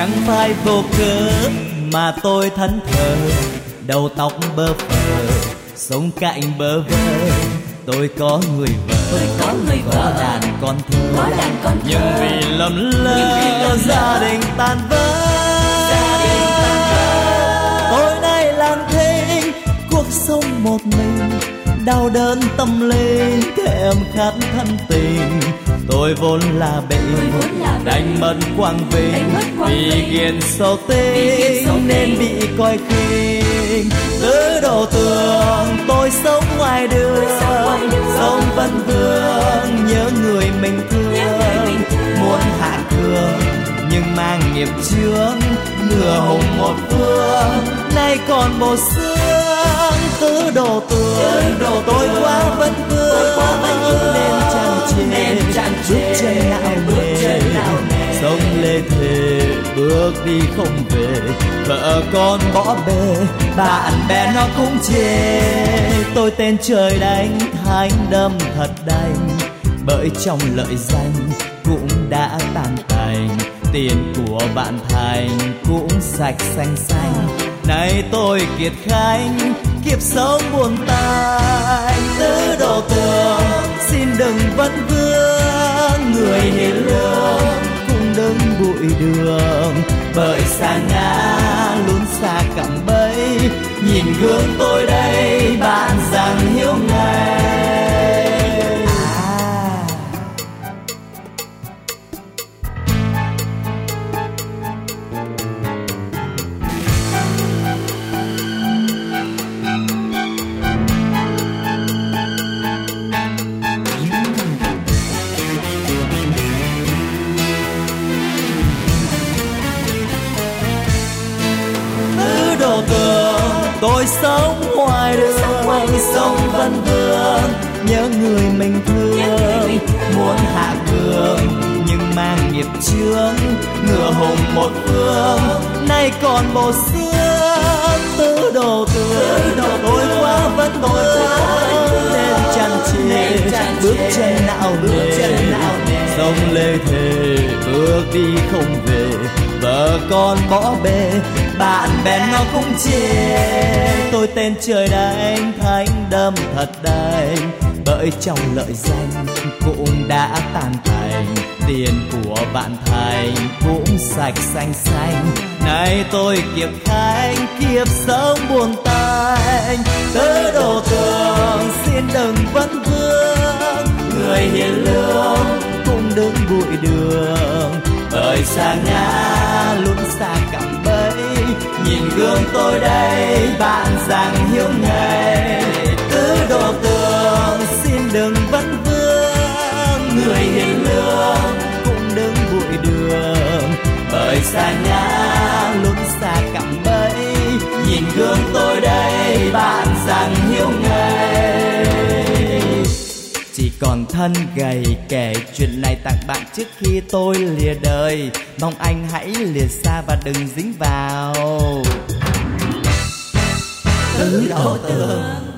Chẳng phải vô cớ mà tôi thẫn thờ, đầu tóc bơ phờ, sống cạnh bơ vơ. Tôi có người vợ, có đàn con thơ, nhưng vì lầm lỡ gia đình tan vỡ. Tôi nay lang thang cuộc sống một mình, đau đớn tâm linh, thèm khát thân tình. Tôi vốn là bệnh, đánh mất quang vinh, vì ghiền sâu tính nên bị coi khinh. Từ đầu tường tôi sống ngoài đường, sống vẫn vương nhớ người mình thương. Muốn hạ cường nhưng mang nghiệp chướng, ngừa hùng một phương nay còn một xương. Từ đầu tường tôi quá vẫn vương nên chăn chê, bước chân nào nề, sống lê thề bước đi không về. Vợ con bỏ bê, bạn bè nó cũng chê. Tôi tên trời đánh, thánh đâm thật đành, bởi trong lợi danh cũng đã tan tành. Tiền của bạn thành cũng sạch xanh xanh, nay tôi kiệt khánh kiếp sống buồn tanh. Tứ đồ tường xin đừng vấn vương, người hiền lương cũng đứng bụi đường. Bởi xa ngã luôn xa cạm bẫy, nhìn gương tôi đây bạn rằng hiếu ngày. Tôi sống ngoài đường, sống vẫn vương nhớ người mình thương. Muốn hạ cường nhưng mang nghiệp chướng, ngựa hùng một phương nay còn một xương. Tứ đồ tường tôi quá vẫn vương nên chăn chê, bước chân nào nề, sống lê thề bước đi không về. Vợ con bỏ bê, bạn bè nó cũng chê. Tôi tên trời đánh, thánh đâm thật đành, bởi trong lợi danh cũng đã tan tành. Tiền của bạn thành cũng sạch xanh xanh, nay tôi kiếp khánh kiếp sống buồn tanh. Tứ đồ tường xin đừng vấn vương, người hiền lương cũng đứng bụi đường. Bởi xa ngã luôn xa cạm bẫy, nhìn gương tôi đây bạn rằng hiếu ngày. Tứ đồ tường xin đừng vấn vương, người hiền lương cũng đứng bụi đường. Bởi xa ngã luôn xa cạm bẫy, nhìn gương tôi đây bạn rằng hiếu ngày. Chỉ còn thân gầy kể chuyện này tặng bạn trước khi tôi lìa đời. Mong anh hãy lìa xa và đừng dính vào. Tứ đồ tường.